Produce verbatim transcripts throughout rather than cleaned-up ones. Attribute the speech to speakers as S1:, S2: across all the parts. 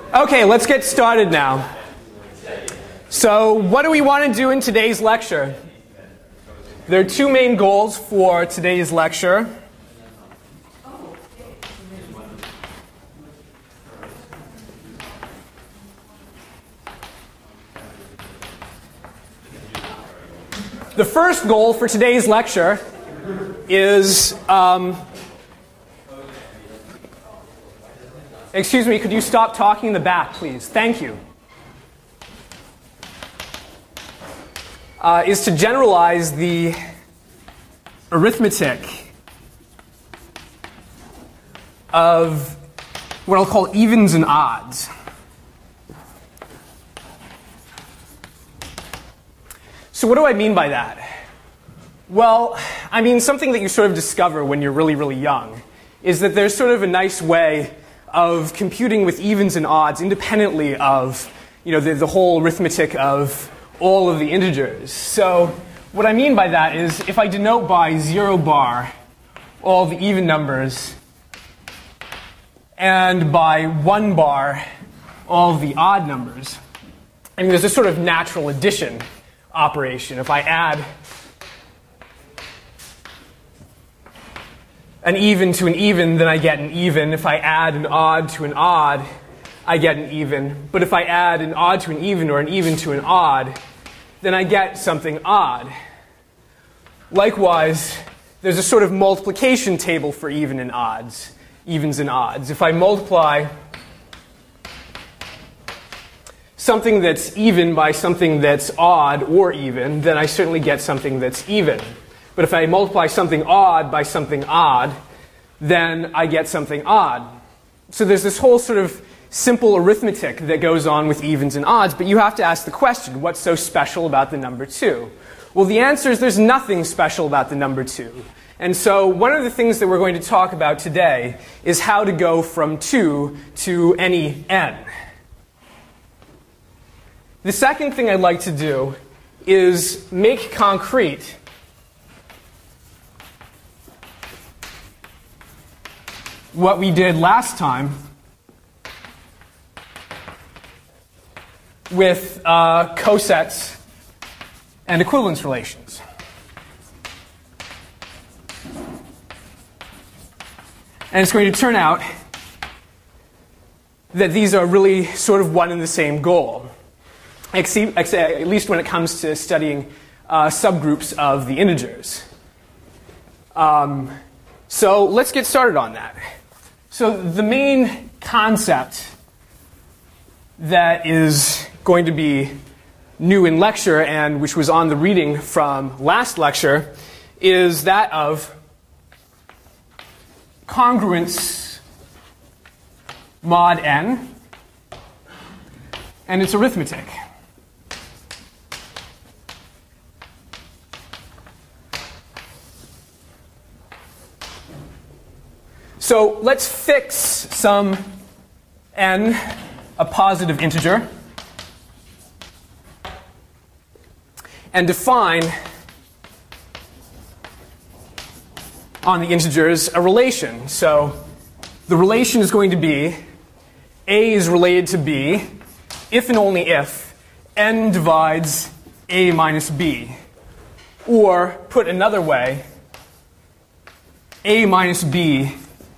S1: Okay, let's get started now. So, what do we want to do in today's lecture? There are two main goals for today's lecture. The first goal for today's lecture is, um, excuse me, could you stop talking in the back, please? Thank you. Uh, is to generalize the arithmetic of what I'll call evens and odds. So what do I mean by that? Well, I mean something that you sort of discover when you're really, really young is that there's sort of a nice way of computing with evens and odds independently of, you know, the, the whole arithmetic of all of the integers. So what I mean by that is if I denote by zero bar all the even numbers and by one bar all the odd numbers, I mean there's a sort of natural addition operation. If I add an even to an even, then I get an even. If I add an odd to an odd, I get an even. But if I add an odd to an even or an even to an odd, then I get something odd. Likewise, there's a sort of multiplication table for even and odds, evens and odds. If I multiply something that's even by something that's odd or even, then I certainly get something that's even. But if I multiply something odd by something odd, then I get something odd. So there's this whole sort of simple arithmetic that goes on with evens and odds, but you have to ask the question, what's so special about the number two? Well, the answer is there's nothing special about the number two. And so one of the things that we're going to talk about today is how to go from two to any n. The second thing I'd like to do is make concrete what we did last time with uh, cosets and equivalence relations. And it's going to turn out that these are really sort of one and the same goal, at least when it comes to studying uh, subgroups of the integers. Um, so let's get started on that. So the main concept that is going to be new in lecture and which was on the reading from last lecture is that of congruence mod n and its arithmetic. So let's fix some n, a positive integer, and define on the integers a relation. So the relation is going to be a is related to b if and only if n divides a minus b. Or, put another way, a minus b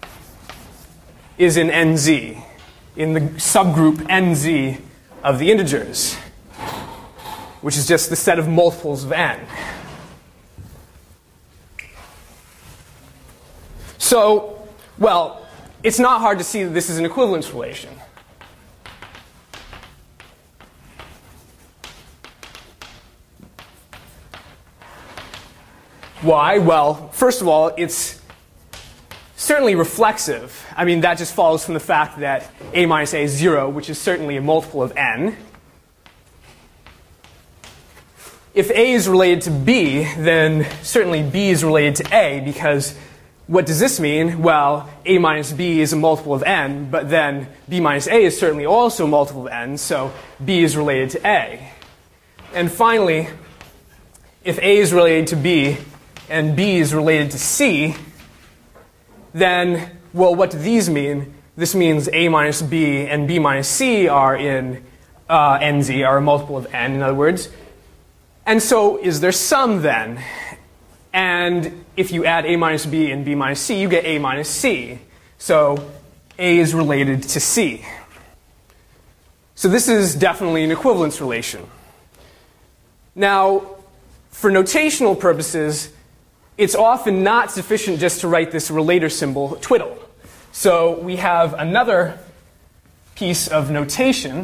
S1: is in N Z, in the subgroup N Z of the integers, which is just the set of multiples of n. So, well, it's not hard to see that this is an equivalence relation. Why? Well, first of all, it's certainly reflexive. I mean, that just follows from the fact that a minus a is zero, which is certainly a multiple of n. If a is related to b, then certainly b is related to a, because what does this mean? Well, a minus b is a multiple of n, but then b minus a is certainly also a multiple of n, so b is related to a. And finally, if a is related to b and b is related to c, then, well, what do these mean? this means A minus B and B minus C are in uh, N Z, are a multiple of N, in other words. And so is there some then? And if you add A minus B and B minus C, you get A minus C. So A is related to C. So this is definitely an equivalence relation. Now, for notational purposes, it's often not sufficient just to write this relator symbol, twiddle. So we have another piece of notation.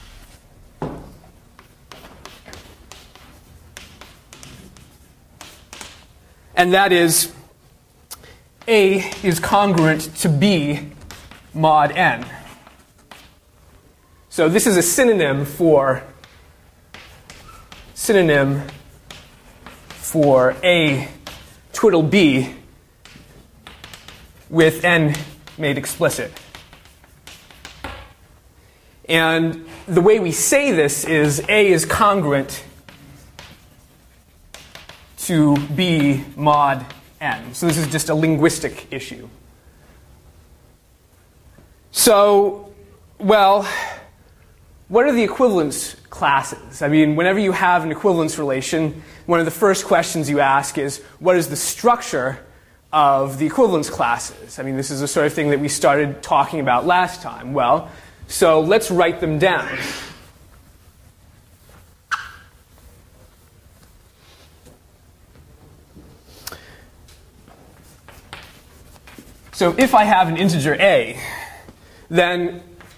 S1: And that is A is congruent to B mod N. So this is a synonym for synonym for A twiddle B with N made explicit. And the way we say this is A is congruent to B mod N. So this is just a linguistic issue. So, well, what are the equivalence classes? I mean, whenever you have an equivalence relation, one of the first questions you ask is, what is the structure of the equivalence classes? I mean, this is the sort of thing that we started talking about last time. Well, so let's write them down. So if I have an integer A, then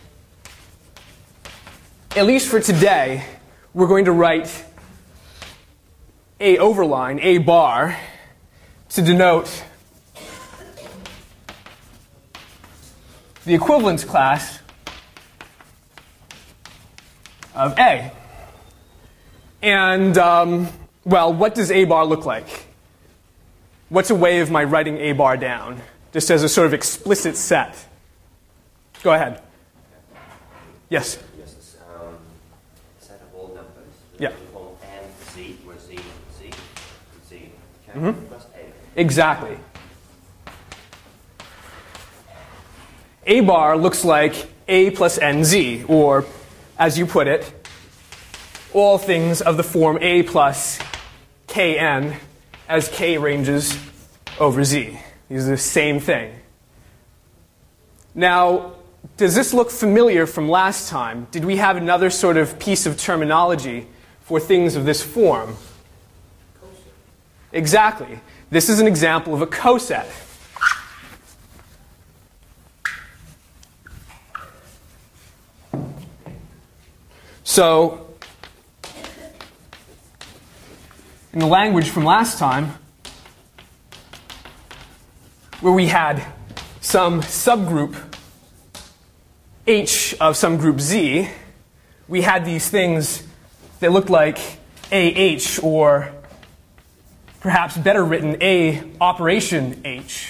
S1: at least for today, we're going to write A overline, A bar, to denote the equivalence class of A. And, um, well, what does A bar look like? What's a way of my writing A bar down, just as a sort of explicit set? Go ahead. Yes?
S2: Yes, it's um, a set of all numbers.
S1: Yeah.
S2: Form N, Z, where Z, Z, Z, okay,
S1: Mm-hmm.
S2: plus A.
S1: Exactly. A bar looks like A plus N Z, or, as you put it, all things of the form A plus Kn as K ranges over Z. These are the same thing. Now, does this look familiar from last time? Did we have another sort of piece of terminology for things of this form? Exactly. This is an example of a coset. So, in the language from last time, where we had some subgroup H of some group Z, we had these things that looked like A H, or perhaps better written A operation H.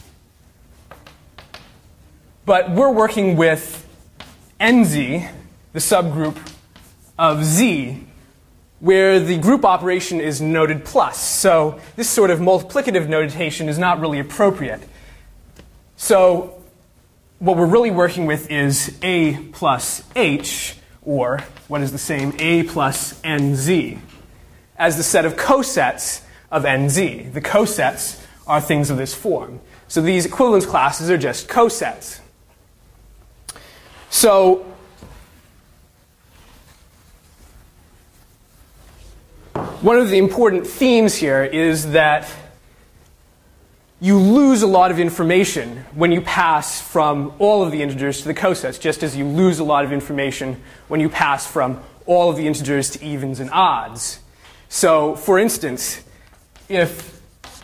S1: But we're working with N Z, the subgroup of Z, where the group operation is noted plus. So this sort of multiplicative notation is not really appropriate. So what we're really working with is A plus H, or what is the same, A plus N Z, as the set of cosets of N Z. The cosets are things of this form. So these equivalence classes are just cosets. So one of the important themes here is that you lose a lot of information when you pass from all of the integers to the cosets, just as you lose a lot of information when you pass from all of the integers to evens and odds. So, for instance, if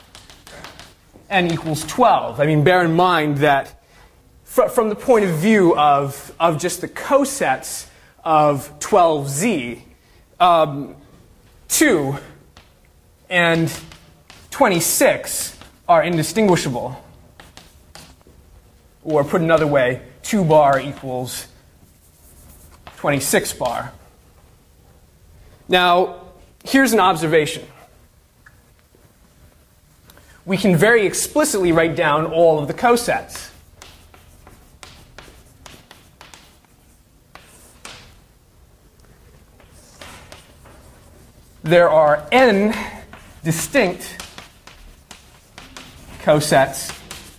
S1: n equals twelve, I mean, bear in mind that fr from the point of view of, of just the cosets of twelve Z, um, two and twenty-six are indistinguishable. Or put another way, two bar equals twenty-six bar. Now, here's an observation. We can very explicitly write down all of the cosets. there are n distinct cosets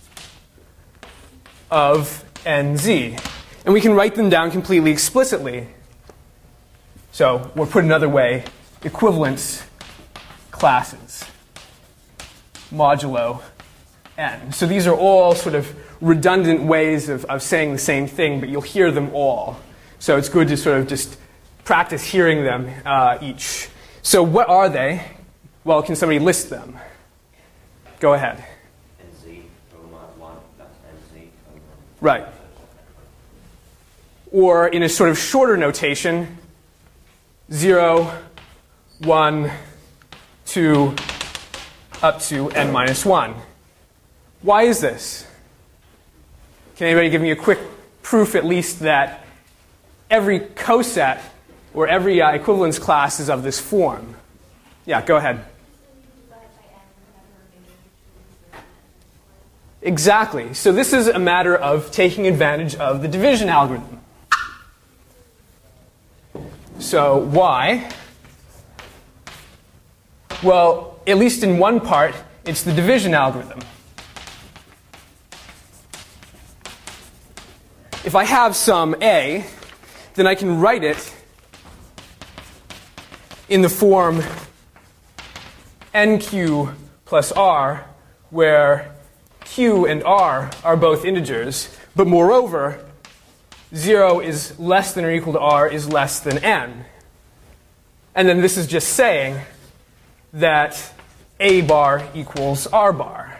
S1: of nz. And we can write them down completely explicitly. So, or put another way, equivalence classes modulo n. So these are all sort of redundant ways of, of saying the same thing, but you'll hear them all. So it's good to sort of just practice hearing them uh, each. So what are they? Well, can somebody list them? Go ahead.
S2: Nz, mod one, that's Nz.
S1: Right. Or in a sort of shorter notation, zero, one, two, up to n minus one. Why is this? Can anybody give me a quick proof at least that every coset or every uh, equivalence class is of this form? Yeah, go ahead. Exactly. So this is a matter of taking advantage of the division algorithm. So why? Well, at least in one part, it's the division algorithm. If I have some A, then I can write it in the form N Q plus R, where Q and R are both integers, but moreover, zero is less than or equal to R is less than N. And then this is just saying that A bar equals R bar.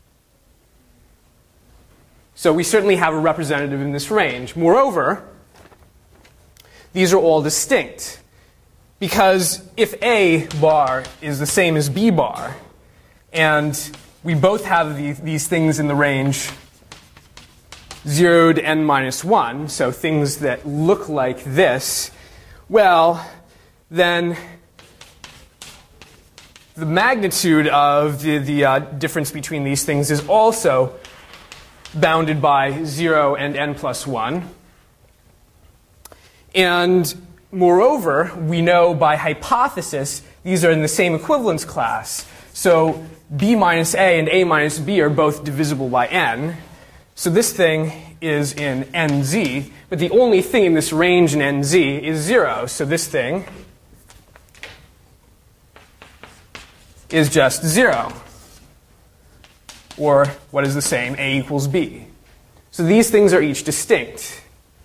S1: So we certainly have a representative in this range. Moreover, these are all distinct. Because if A bar is the same as B bar, and we both have the, these things in the range zero to n minus one, so things that look like this, well, then the magnitude of the, the uh, difference between these things is also bounded by zero and n plus one. And moreover, we know by hypothesis these are in the same equivalence class. So b minus a and a minus b are both divisible by n. So this thing is in nz, but the only thing in this range in nz is zero. So this thing is just zero. Or what is the same? A equals b. So these things are each distinct.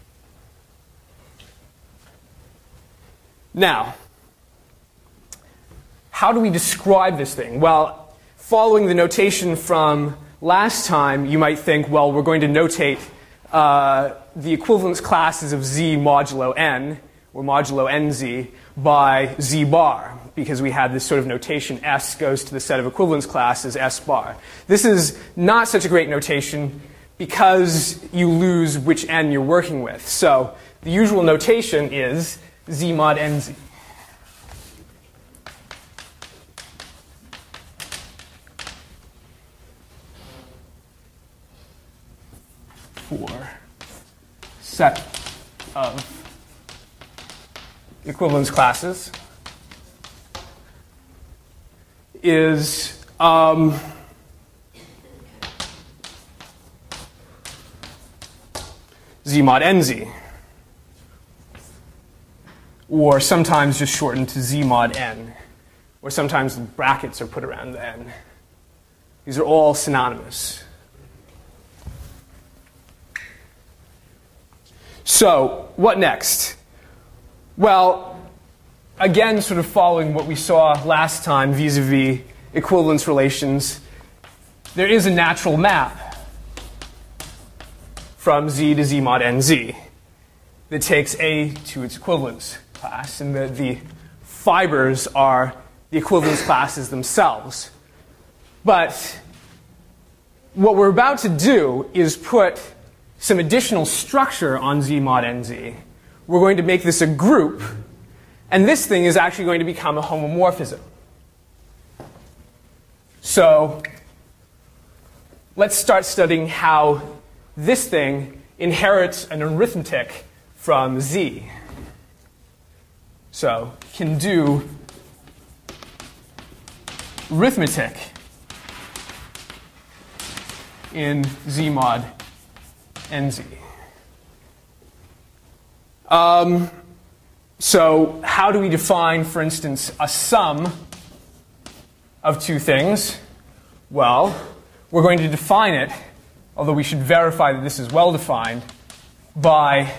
S1: Now, how do we describe this thing? Well, following the notation from last time, you might think, well, we're going to notate uh, the equivalence classes of z modulo n, or modulo nz, by z bar, because we had this sort of notation S goes to the set of equivalence classes S bar. This is not such a great notation because you lose which n you're working with. So the usual notation is z mod nz. For set of equivalence classes is um, z mod nz, or sometimes just shortened to z mod n, or sometimes brackets are put around the n. These are all synonymous. So, what next? Well, again, sort of following what we saw last time vis-a-vis equivalence relations, there is a natural map from z to z mod nz that takes A to its equivalence class, and the, the fibers are the equivalence classes themselves. But what we're about to do is put some additional structure on z mod nz. We're going to make this a group, and this thing is actually going to become a homomorphism. So let's start studying how this thing inherits an arithmetic from z. So can do arithmetic in Z mod N Z. Um, so how do we define, for instance, a sum of two things? Well, we're going to define it, although we should verify that this is well defined, by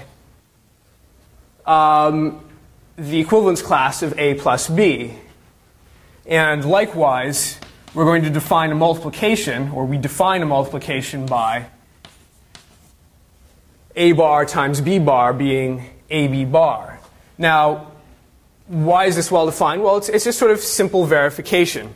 S1: um, the equivalence class of A plus B. And likewise, we're going to define a multiplication, or we define a multiplication by A bar times B bar being A B bar. Now, why is this well defined? Well, it's, it's just sort of simple verification.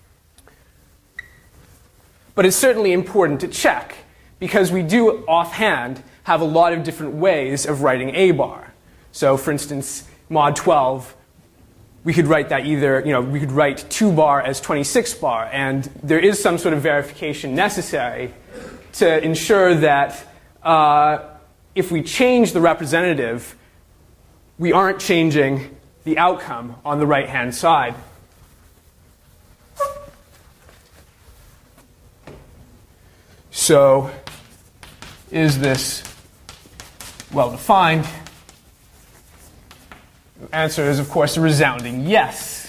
S1: But it's certainly important to check, because we do offhand have a lot of different ways of writing A bar. So for instance, mod twelve, we could write that either, you know, we could write two bar as twenty-six bar, and there is some sort of verification necessary to ensure that uh, if we change the representative, we aren't changing the outcome on the right-hand side. So, is this well defined? The answer is, of course, a resounding yes.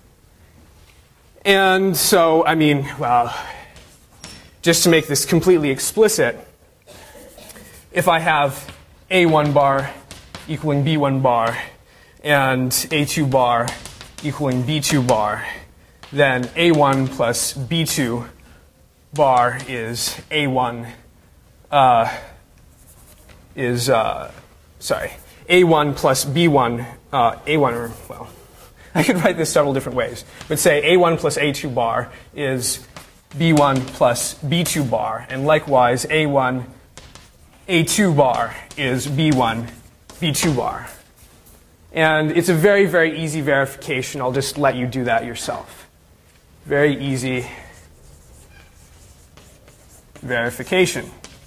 S1: And so, I mean, well, just to make this completely explicit, if I have A one bar equaling B one bar and A two bar equaling B two bar, then A one plus B two bar is A one, uh, is, uh, sorry, A one plus B one, uh, A one, or, well, I could write this several different ways, but say A one plus A two bar is B one plus B two bar, and likewise A one, A two bar is B one, B two bar. And it's a very, very easy verification. I'll just let you do that yourself. Very easy verification.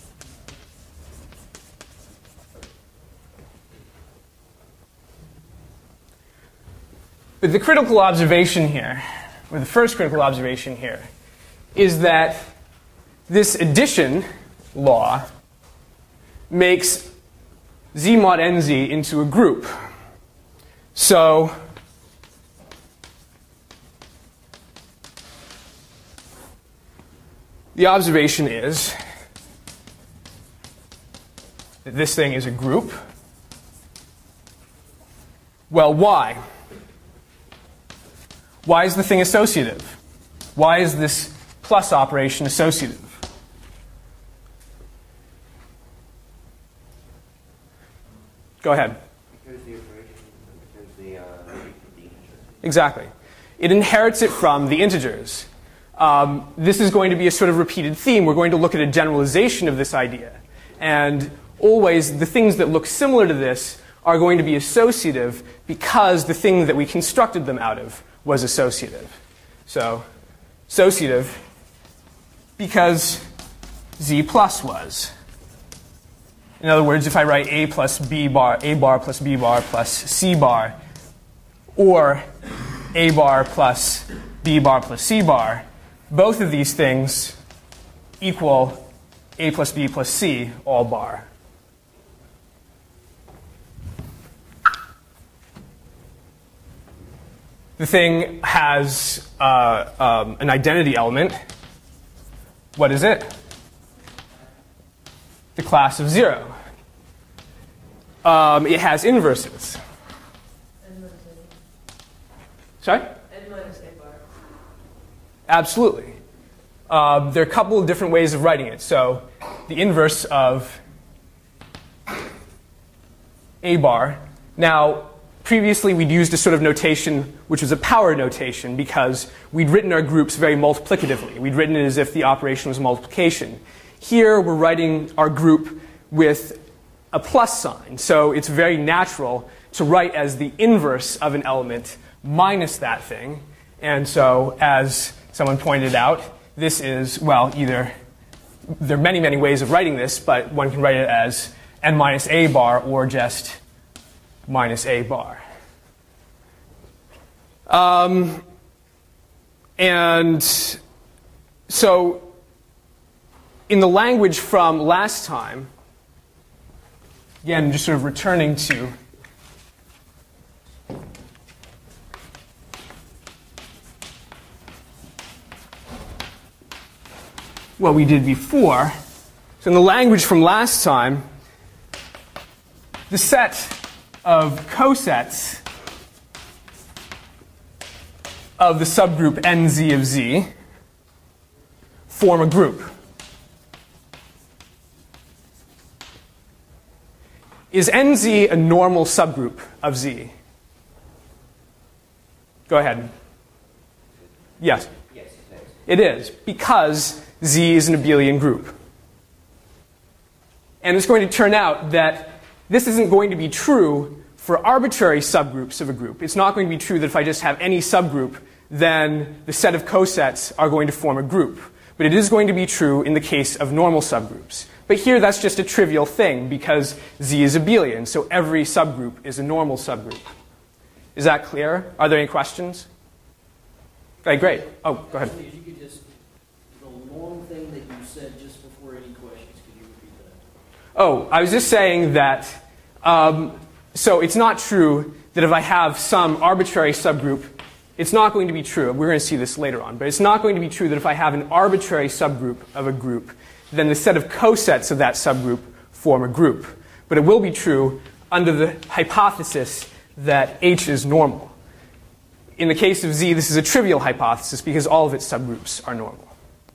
S1: But the critical observation here, or the first critical observation here, is that this addition law makes Z mod N Z into a group. So the observation is that this thing is a group. Well, why? Why is the thing associative? Why is this plus operation associative? Go ahead.
S2: Because the operation, because the, uh, the integer.
S1: Exactly. It inherits it from the integers. Um, this is going to be a sort of repeated theme. We're going to look at a generalization of this idea. And always, the things that look similar to this are going to be associative because the thing that we constructed them out of was associative. So, associative because Z plus was. In other words, if I write A plus B bar, A bar plus B bar plus C bar, or A bar plus B bar plus C bar, both of these things equal A plus B plus C all bar. The thing has uh, um, an identity element. What is it? The class of zero. Um, it has inverses.
S3: N minus A.
S1: Sorry?
S3: N minus A bar.
S1: Absolutely. Um, there are a couple of different ways of writing it. So the inverse of A bar. Now, previously we'd used a sort of notation which was a power notation because we'd written our groups very multiplicatively. We'd written it as if the operation was multiplication. Here we're writing our group with a plus sign. So it's very natural to write as the inverse of an element minus that thing. And so as someone pointed out, this is, well, either, there are many, many ways of writing this, but one can write it as n minus a bar or just minus a bar. Um, And so in the language from last time, again, just sort of returning to what we did before. So in the language from last time, the set of cosets of the subgroup N Z of Z form a group. Is N Z a normal subgroup of Z? Go ahead. Yes.
S2: Yes, it is.
S1: It is, because Z is an abelian group. And it's going to turn out that this isn't going to be true for arbitrary subgroups of a group. It's not going to be true that if I just have any subgroup, then the set of cosets are going to form a group. But it is going to be true in the case of normal subgroups. But here that's just a trivial thing because Z is abelian, so every subgroup is a normal subgroup. Is that clear? Are there any questions? Okay, great. Oh, go ahead.
S4: If you could just, the long thing that you said just before any questions, could you repeat that?
S1: Oh, I was just saying that, um, so it's not true that if I have some arbitrary subgroup, it's not going to be true. We're going to see this later on, but it's not going to be true that if I have an arbitrary subgroup of a group, then the set of cosets of that subgroup form a group. But it will be true under the hypothesis that H is normal. In the case of Z, this is a trivial hypothesis because all of its subgroups are normal.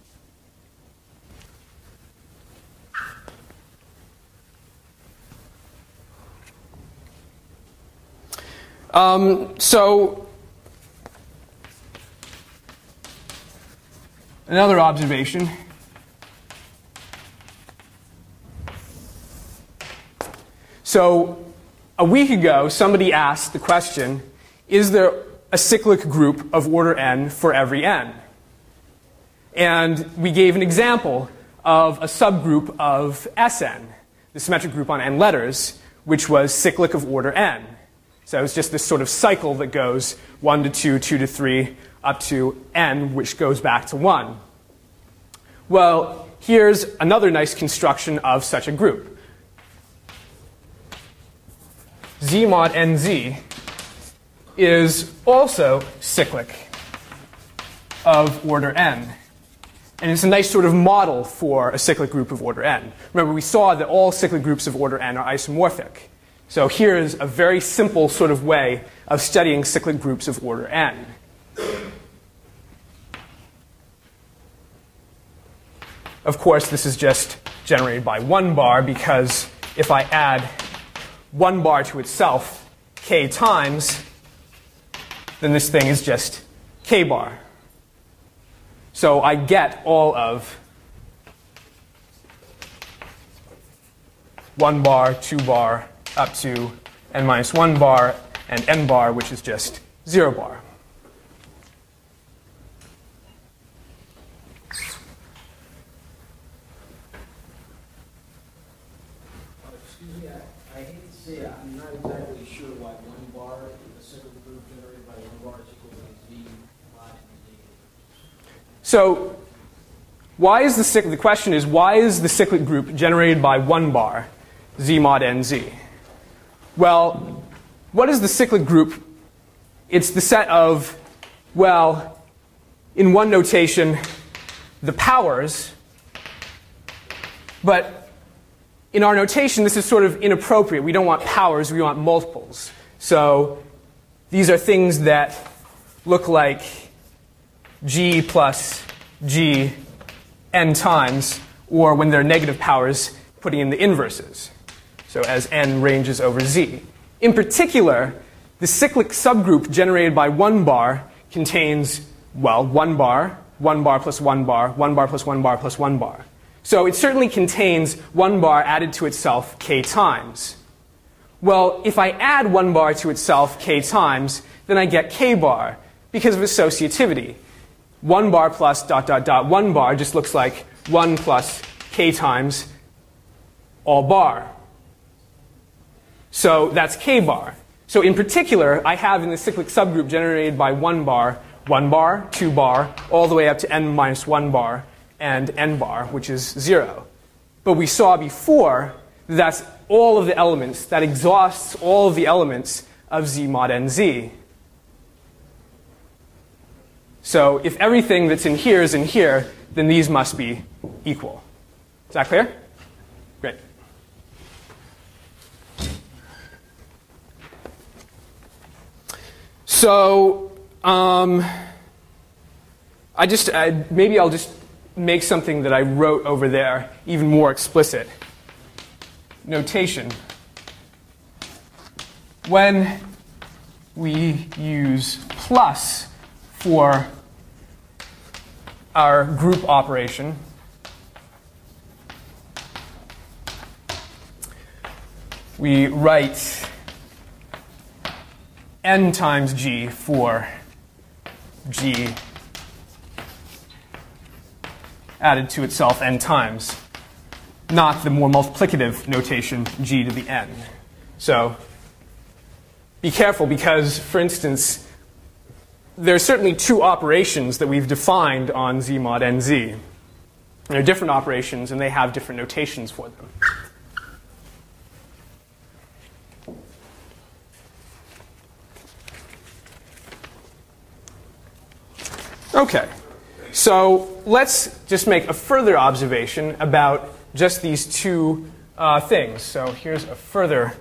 S1: Um, so, another observation. So, a week ago, somebody asked the question, is there a cyclic group of order n for every n? And we gave an example of a subgroup of Sn, the symmetric group on n letters, which was cyclic of order n. So it's just this sort of cycle that goes one to two, two to three, up to n, which goes back to one. Well, here's another nice construction of such a group. Z mod Nz is also cyclic of order n. And it's a nice sort of model for a cyclic group of order n. Remember, we saw that all cyclic groups of order n are isomorphic. So here's a very simple sort of way of studying cyclic groups of order n. Of course, this is just generated by one bar because if I add one bar to itself k times, then this thing is just k bar. So I get all of one bar, two bar, up to n minus one bar, and n bar, which is just zero bar.
S4: Excuse me, I, I hate to say it, I'm not exactly sure why one bar, the cyclic group generated by one bar is equal to Z mod Nz.
S1: So why is the cyclic, the question is, why is the cyclic group generated by one bar, Z mod Nz? Well, what is the cyclic group? It's the set of, well, in one notation, the powers. But in our notation, this is sort of inappropriate. We don't want powers, we want multiples. So these are things that look like g plus g n times, or when they're negative powers, putting in the inverses. So as n ranges over z. In particular, the cyclic subgroup generated by one bar contains, well, one bar, one bar plus one bar, one bar plus one bar plus one bar. So it certainly contains one bar added to itself k times. Well, if I add one bar to itself k times, then I get k bar because of associativity. One bar plus dot dot dot one bar just looks like one plus k times all bar. So that's k bar. So in particular, I have in the cyclic subgroup generated by one bar, one bar, two bar, all the way up to n minus one bar and n bar, which is zero. But we saw before that that's all of the elements, that exhausts all of the elements of Z mod nz. So if everything that's in here is in here, then these must be equal. Is that clear? Great. So um, I just I, maybe I'll just make something that I wrote over there even more explicit. Notation. When we use plus for our group operation, we write n times g for g added to itself n times, not the more multiplicative notation g to the n. So be careful because, for instance, there are certainly two operations that we've defined on Z mod nz. They're different operations, and they have different notations for them. Okay, so let's just make a further observation about just these two uh, things. So here's a further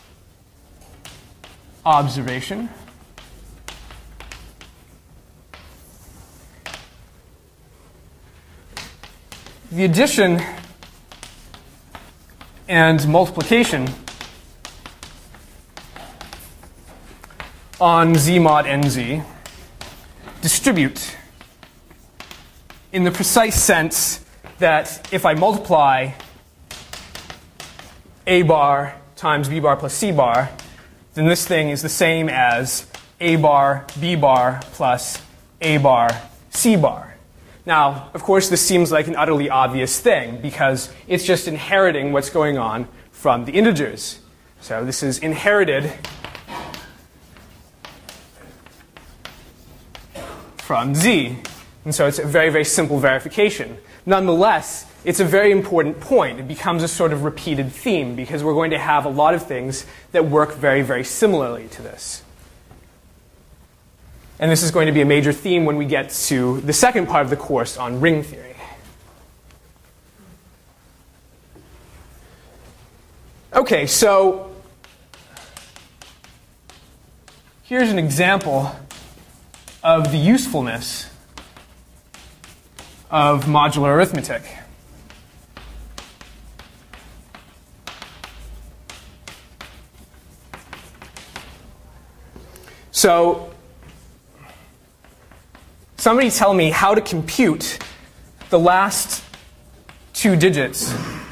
S1: observation. The addition and multiplication on Z mod nz distribute in the precise sense that if I multiply a bar times b bar plus c bar, then this thing is the same as a bar b bar plus a bar c bar. Now, of course, this seems like an utterly obvious thing because it's just inheriting what's going on from the integers. So this is inherited from z. And so it's a very, very simple verification. Nonetheless, it's a very important point. It becomes a sort of repeated theme because we're going to have a lot of things that work very, very similarly to this. And this is going to be a major theme when we get to the second part of the course on ring theory. Okay, so here's an example of the usefulness of modular arithmetic. So somebody tell me how to compute the last two digits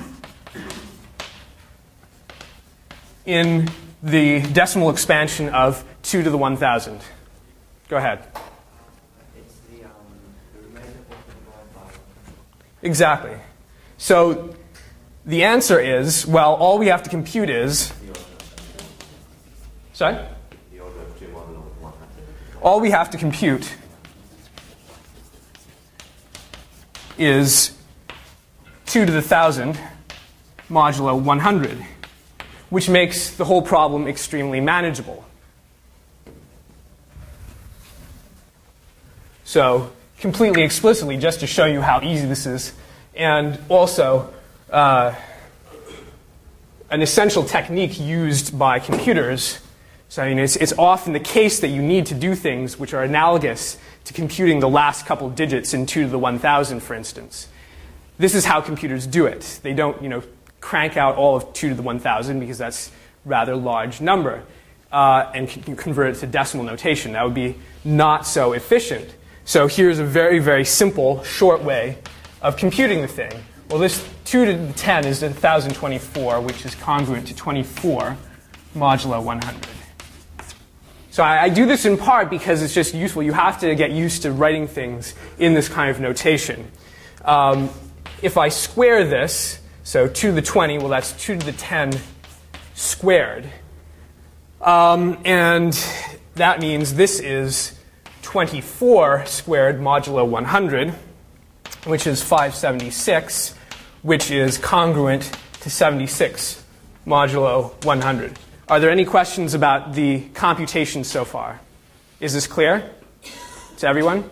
S1: in the decimal expansion of two to the one thousand. Go ahead.
S2: It's the, um, the remainder of the
S1: Exactly. So the answer is, well, all we have to compute is, sorry?
S2: The order of two modulo one hundred.
S1: All we have to compute is two to the thousand modulo one hundred, which makes the whole problem extremely manageable. So completely explicitly, just to show you how easy this is, and also uh, an essential technique used by computers. So I mean, it's, it's often the case that you need to do things which are analogous to computing the last couple of digits in two to the one thousand, for instance. This is how computers do it. They don't, you know, crank out all of two to the one thousand because that's a rather large number uh, and can convert it to decimal notation. That would be not so efficient. So here's a very, very simple, short way of computing the thing. Well, this two to the ten is one thousand twenty-four, which is congruent to twenty-four modulo one hundred. So I, I do this in part because it's just useful. You have to get used to writing things in this kind of notation. Um, if I square this, so two to the twenty, well, that's two to the ten squared. Um, and that means this is twenty-four squared modulo one hundred, which is five hundred seventy-six, which is congruent to seventy-six modulo one hundred. Are there any questions about the computation so far? Is this clear to everyone?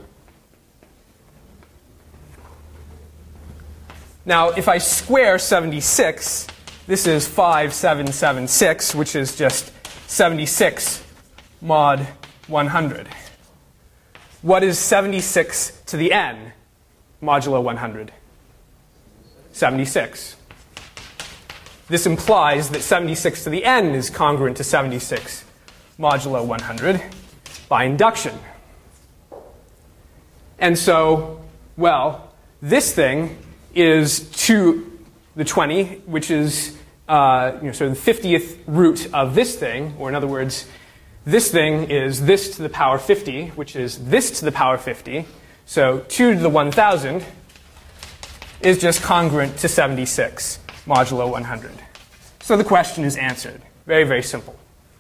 S1: Now, if I square seventy-six, this is five thousand seven hundred seventy-six, which is just seventy-six mod one hundred. What is seventy-six to the n modulo one hundred? seventy-six. This implies that seventy-six to the n is congruent to seventy-six modulo one hundred by induction. And so, well, this thing is to the twenty, which is uh, you know, sort of the fiftieth root of this thing, or in other words, this thing is this to the power fifty, which is this to the power fifty. So two to the one thousand is just congruent to seventy-six modulo one hundred. So the question is answered. Very, very simple.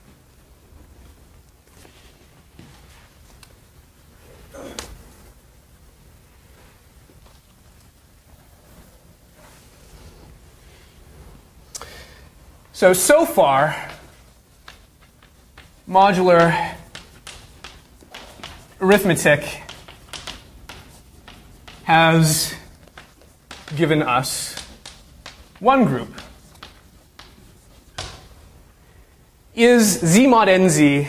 S1: So, so far, modular arithmetic has given us one group. Is Z mod N Z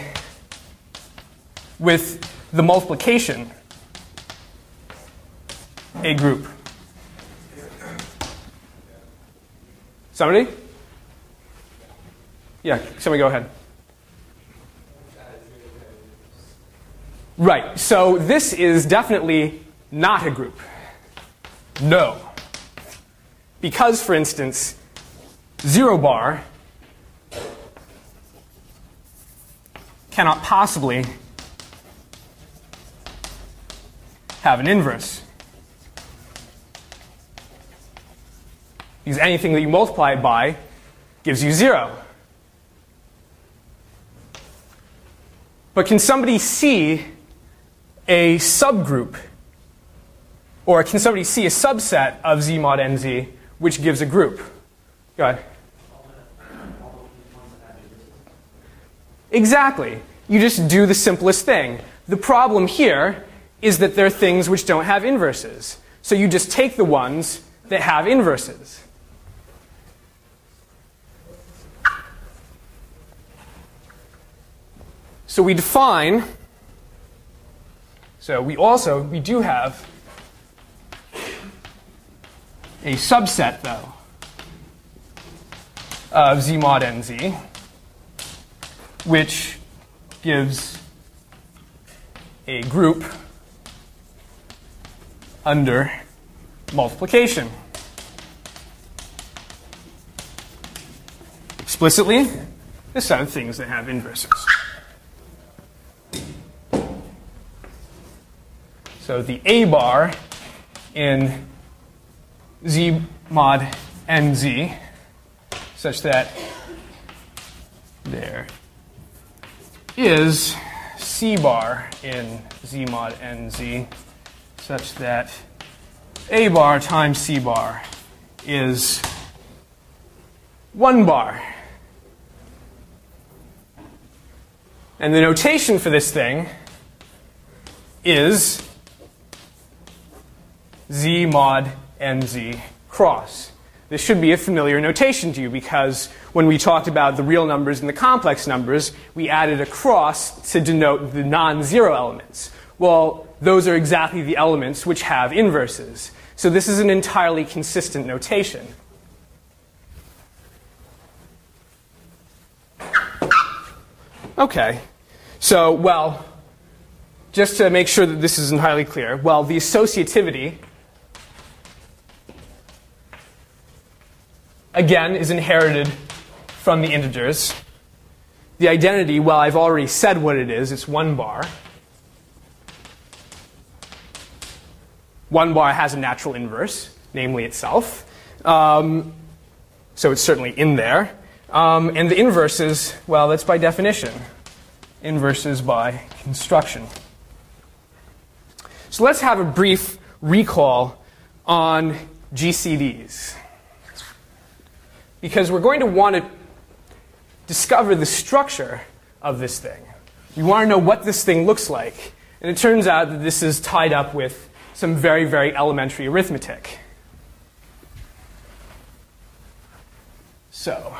S1: with the multiplication a group? Somebody? Yeah, somebody go ahead. Right, so this is definitely not a group. No. Because, for instance, zero bar cannot possibly have an inverse. Because anything that you multiply it by gives you zero. But can somebody see a subgroup, or can somebody see a subset of Z mod N Z which gives a group? Go ahead. Exactly. You just do the simplest thing. The problem here is that there are things which don't have inverses. So you just take the ones that have inverses. So we define, so we also, we do have a subset, though, of Z mod N Z, which gives a group under multiplication. Explicitly, the set of things that have inverses. So the A bar in Z mod N Z, such that there is C bar in Z mod N Z, such that A bar times C bar is one bar. And the notation for this thing is Z mod N Z cross. This should be a familiar notation to you because when we talked about the real numbers and the complex numbers, we added a cross to denote the non-zero elements. Well, those are exactly the elements which have inverses. So this is an entirely consistent notation. Okay. So, well, just to make sure that this is entirely clear, well, the associativity again is inherited from the integers. The identity, well, I've already said what it is. It's one bar. One bar has a natural inverse, namely itself. Um, so it's certainly in there. Um, and the inverses, well, that's by definition. Inverses by construction. So let's have a brief recall on G C Ds. Because we're going to want to discover the structure of this thing. We want to know what this thing looks like. And it turns out that this is tied up with some very, very elementary arithmetic. So,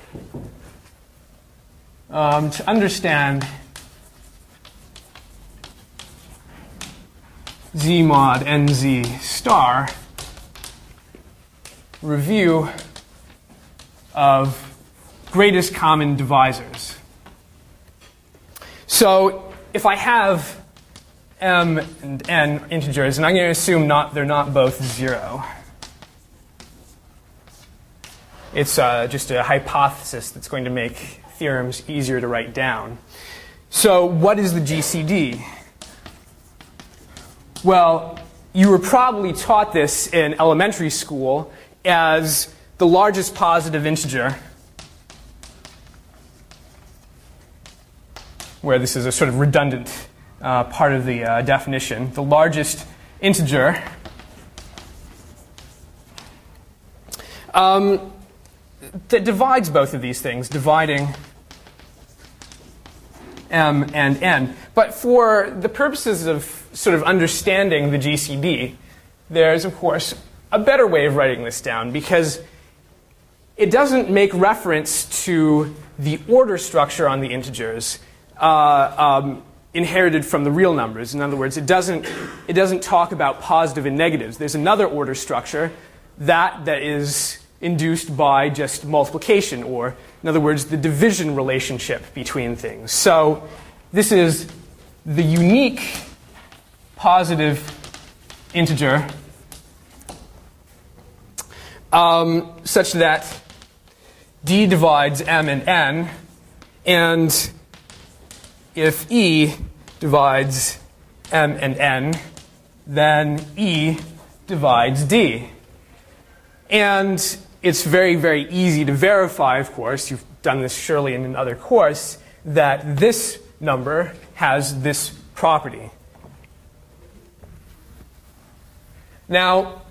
S1: um, to understand Z mod N Z star, review of greatest common divisors. So if I have m and n integers, and I'm going to assume not, they're not both zero. It's uh, just a hypothesis that's going to make theorems easier to write down. So what is the G C D? Well, you were probably taught this in elementary school as the largest positive integer, where this is a sort of redundant uh, part of the uh, definition. The largest integer um, that divides both of these things, dividing m and n. But for the purposes of sort of understanding the G C D, there's, of course, a better way of writing this down, because it doesn't make reference to the order structure on the integers uh, um, inherited from the real numbers. In other words, it doesn't, it doesn't talk about positive and negatives. There's another order structure that, that is induced by just multiplication, or, in other words, the division relationship between things. So this is the unique positive integer um, such that D divides m and n, and if E divides m and n, then E divides D. And it's very, very easy to verify, of course, you've done this surely in another course, that this number has this property. Now,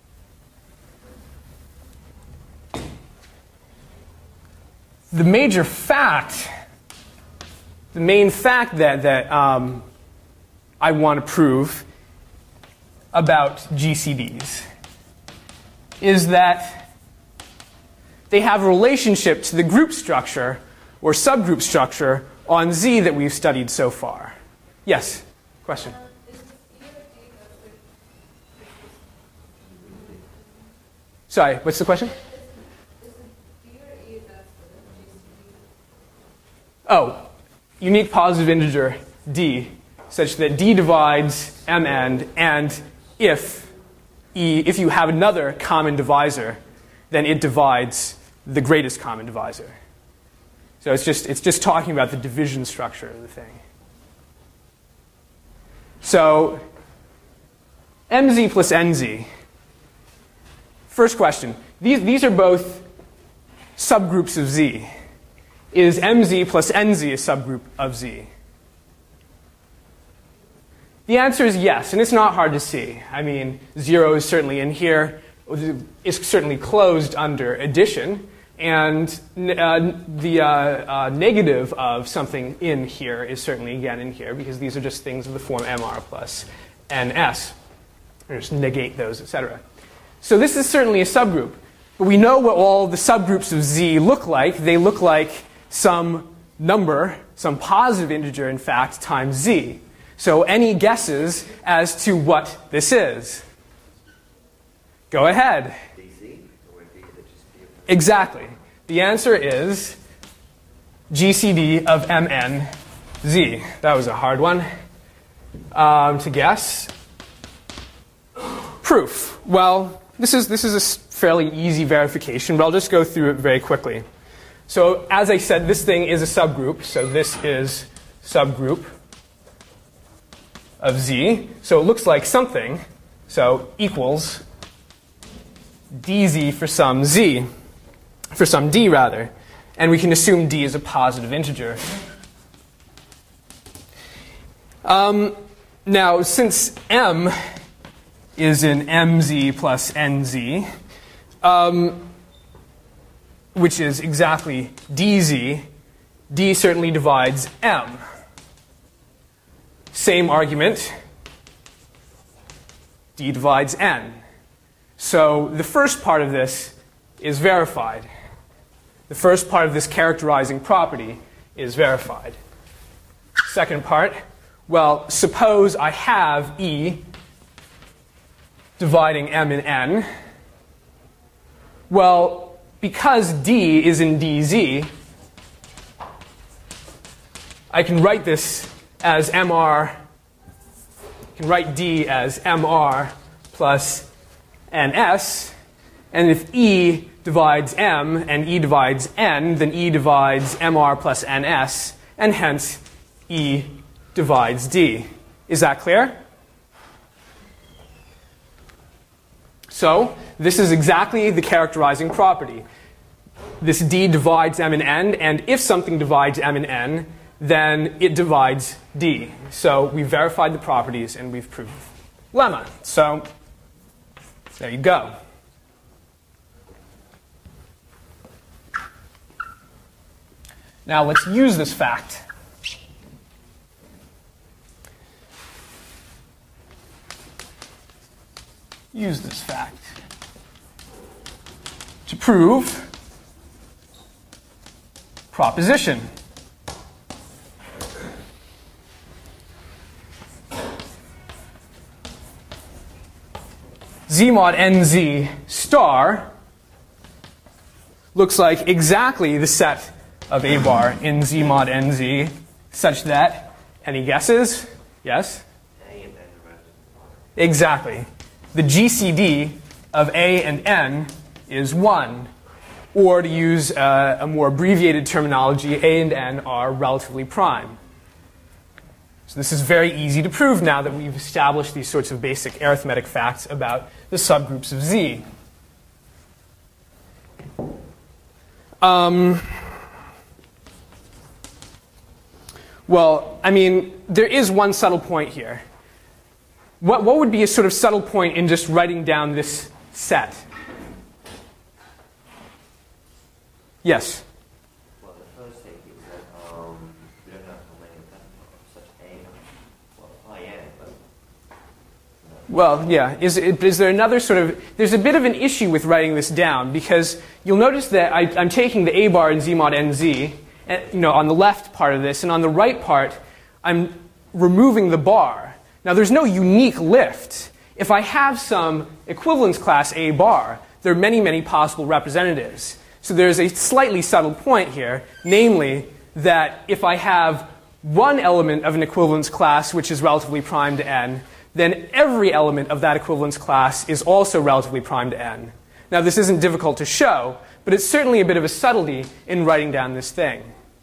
S1: the major fact, the main fact that, that um, I want to prove about G C Ds is that they have a relationship to the group structure or subgroup structure on Z that we've studied so far. Yes? Question? Sorry, what's the question? Oh, unique positive integer D, such that D divides M and, and if E, if you have another common divisor, then it divides the greatest common divisor. So it's just, it's just talking about the division structure of the thing. So M Z plus N Z. First question. These, these are both subgroups of Z. Is M Z plus N Z a subgroup of Z? The answer is yes, and it's not hard to see. I mean, zero is certainly in here. It's certainly closed under addition. And uh, the uh, uh, negative of something in here is certainly, again, in here, because these are just things of the form M R plus N S. Or just negate those, et cetera. So this is certainly a subgroup. But we know what all the subgroups of Z look like. They look like some number, some positive integer, in fact, times Z. So any guesses as to what this is? Go ahead.
S2: D Z? Or D that just be a-
S1: Exactly. The answer is G C D of M N Z. That was a hard one um, to guess. Proof. Well, this is, this is a fairly easy verification, but I'll just go through it very quickly. So as I said, this thing is a subgroup. So this is subgroup of Z. So it looks like something. So equals D Z for some Z, for some D rather. And we can assume D is a positive integer. Um, now, since M is in mz plus nz, um, which is exactly dz, d certainly divides m. Same argument, d divides n. So the first part of this is verified. The first part of this characterizing property is verified. Second part, well, suppose I have E dividing M and N. Well, because D is in dz, I can write this as Mr, I can write D as Mr plus Ns, and if E divides M and E divides N, then E divides Mr plus Ns, and hence E divides D. Is that clear? So this is exactly the characterizing property. This D divides M and N, and if something divides M and N, then it divides D. So we've verified the properties and we've proved lemma. So there you go. Now let's use this fact. Use this fact to prove proposition. Z mod nz star looks like exactly the set of A bar in Z mod nz such that, any guesses? Yes?
S2: A and N rest.
S1: Exactly. The G C D of A and N is one. Or to use uh, a more abbreviated terminology, A and N are relatively prime. So this is very easy to prove now that we've established these sorts of basic arithmetic facts about the subgroups of Z. Um, well, I mean, there is one subtle point here. What, what would be a sort of subtle point in just writing down this set? Yes?
S2: Well, the first thing is that um, we don't know how many of them are such A. Well, I am, but.
S1: Well, yeah. Is, is there another sort of, there's a bit of an issue with writing this down because you'll notice that I, I'm taking the A bar in Z mod nz, and, you know, on the left part of this, and on the right part, I'm removing the bar. Now, there's no unique lift. If I have some equivalence class A bar, there are many, many possible representatives. So there's a slightly subtle point here, namely that if I have one element of an equivalence class which is relatively prime to n, then every element of that equivalence class is also relatively prime to n. Now, this isn't difficult to show, but it's certainly a bit of a subtlety in writing down this thing.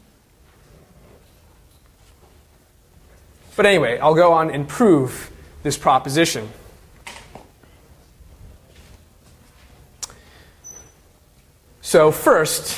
S1: But anyway, I'll go on and prove this proposition. So first,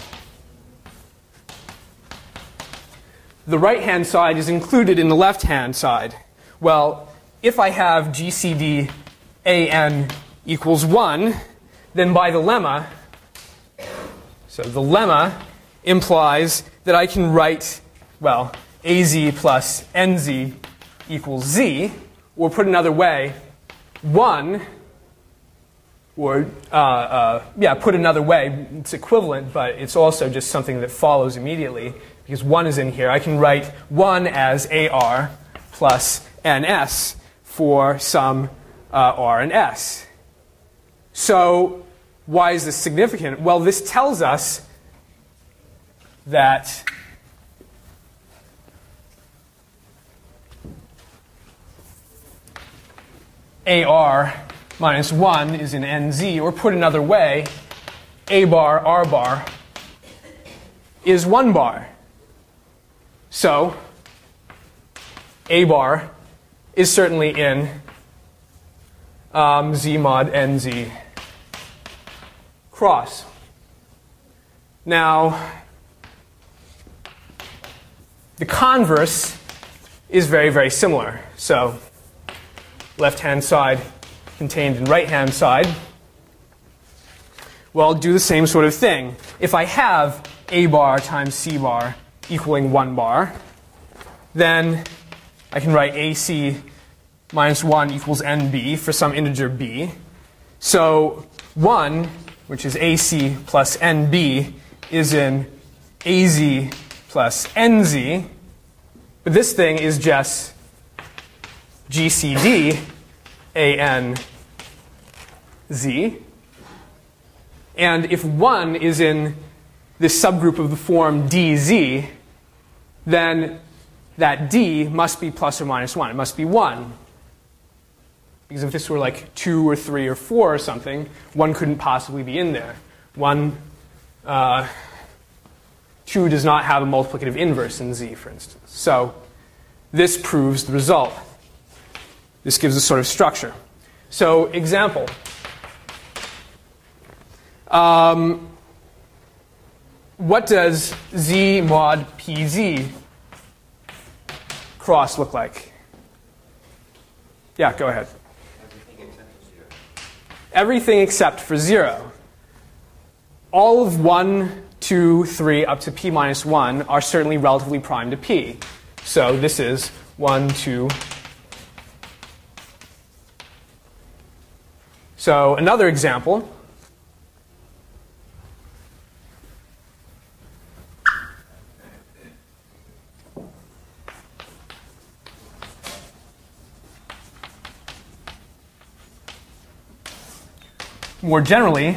S1: the right-hand side is included in the left-hand side. Well, if I have G C D A N equals one, then by the lemma, so the lemma implies that I can write, well, A Z plus N Z equals Z, or put another way, one, or, uh, uh, yeah, put another way, it's equivalent, but it's also just something that follows immediately, because one is in here. I can write one as A R plus N S for some uh, R and S. So why is this significant? Well, this tells us that A R minus one is in N Z, or put another way, A bar, R bar is one bar. So A bar is certainly in um, Z mod N Z cross. Now, the converse is very, very similar. So left-hand side contained in right-hand side. Well, do the same sort of thing. If I have A bar times C bar equaling one bar, then I can write A C minus one equals N B for some integer B. So one, which is A C plus N B, is in A Z plus N Z. But this thing is just G C D A N Z. And if one is in this subgroup of the form D Z, then that D must be plus or minus one. It must be one. Because if this were like two or three or four or something, one couldn't possibly be in there. One, uh, two does not have a multiplicative inverse in Z, for instance. So this proves the result. This gives a sort of structure. So example. Um, what does Z mod P Z cross look like? Yeah, go ahead.
S2: Everything except for zero.
S1: Everything except for zero. All of one, two, three, up to P minus one are certainly relatively prime to P. So this is one, two. So another example. More generally,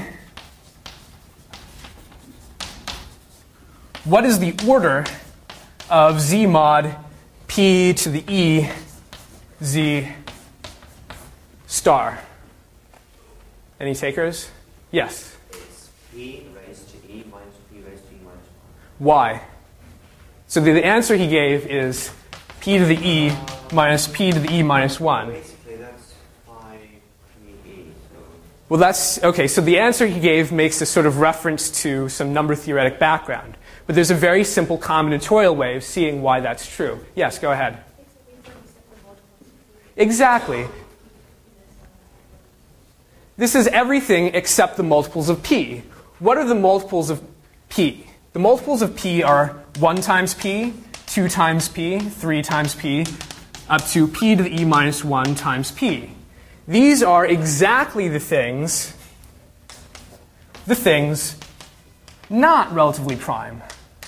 S1: what is the order of Z mod P to the E Z star? Any takers? Yes?
S2: It's P raised to E minus P raised to E minus one.
S1: Why? So the, the answer he gave is P to the E minus P to the E minus one.
S2: Basically, that's phi P E. So
S1: Well, that's, okay, so the answer he gave makes a sort of reference to some number theoretic background. But there's a very simple combinatorial way of seeing why that's true. Yes, go ahead. Exactly. This is everything except the multiples of P. What are the multiples of P? The multiples of P are one times P, two times P, three times P, up to P to the E minus one times P. These are exactly the things, the things not relatively prime.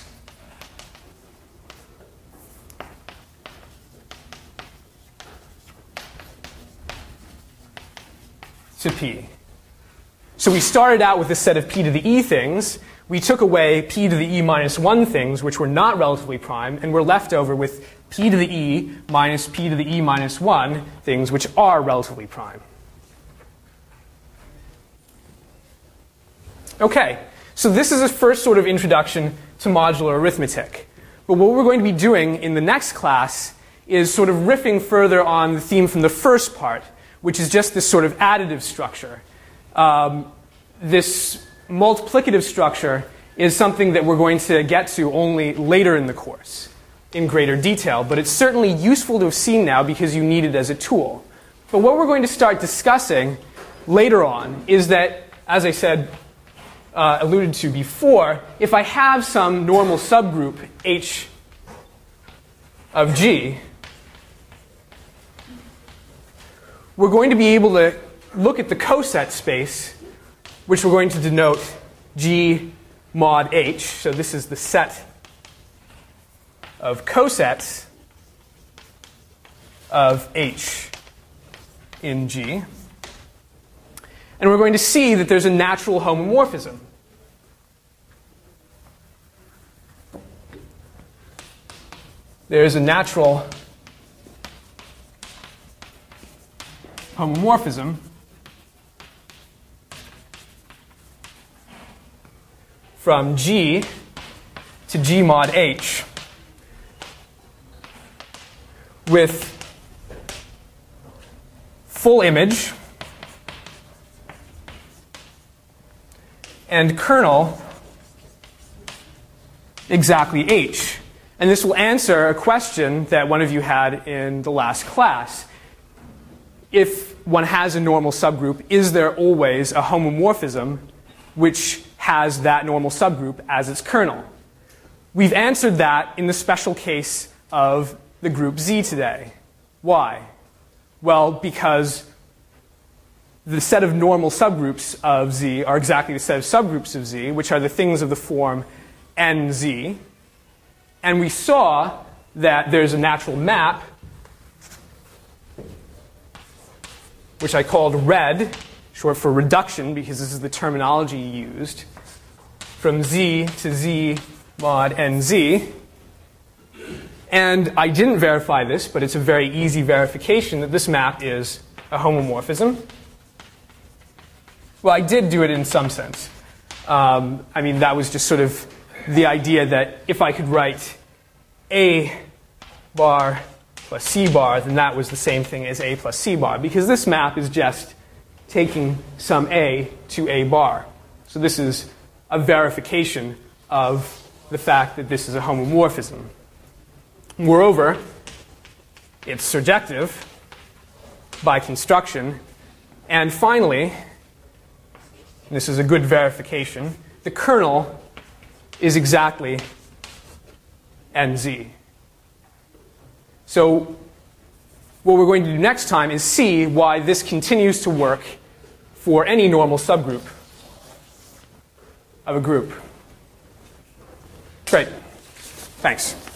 S1: To P. So we started out with a set of P to the E things. We took away P to the E minus one things, which were not relatively prime, and we're left over with P to the E minus P to the E minus one things, which are relatively prime. Okay, so this is a first sort of introduction to modular arithmetic. But what we're going to be doing in the next class is sort of riffing further on the theme from the first part, which is just this sort of additive structure. Um, this multiplicative structure is something that we're going to get to only later in the course in greater detail, but it's certainly useful to have seen now because you need it as a tool. But what we're going to start discussing later on is that, as I said, uh, alluded to before, if I have some normal subgroup H of G, we're going to be able to look at the coset space, which we're going to denote G mod H. So this is the set of cosets of H in G. And we're going to see that there's a natural homomorphism. There's a natural homomorphism from G to G mod H with full image and kernel exactly H. And this will answer a question that one of you had in the last class. If one has a normal subgroup, is there always a homomorphism which has that normal subgroup as its kernel? We've answered that in the special case of the group Z today. Why? Well, because the set of normal subgroups of Z are exactly the set of subgroups of Z, which are the things of the form N Z. And we saw that there's a natural map, which I called RED, short for reduction, because this is the terminology used, from Z to Z mod N Z. And I didn't verify this, but it's a very easy verification that this map is a homomorphism. Well, I did do it in some sense. Um, I mean, that was just sort of the idea that if I could write A bar plus C bar, then that was the same thing as A plus C bar, because this map is just taking some A to A bar. So this is a verification of the fact that this is a homomorphism. Moreover, it's surjective by construction. And finally, and this is a good verification, the kernel is exactly N Z. So what we're going to do next time is see why this continues to work for any normal subgroup of a group. Great. Thanks.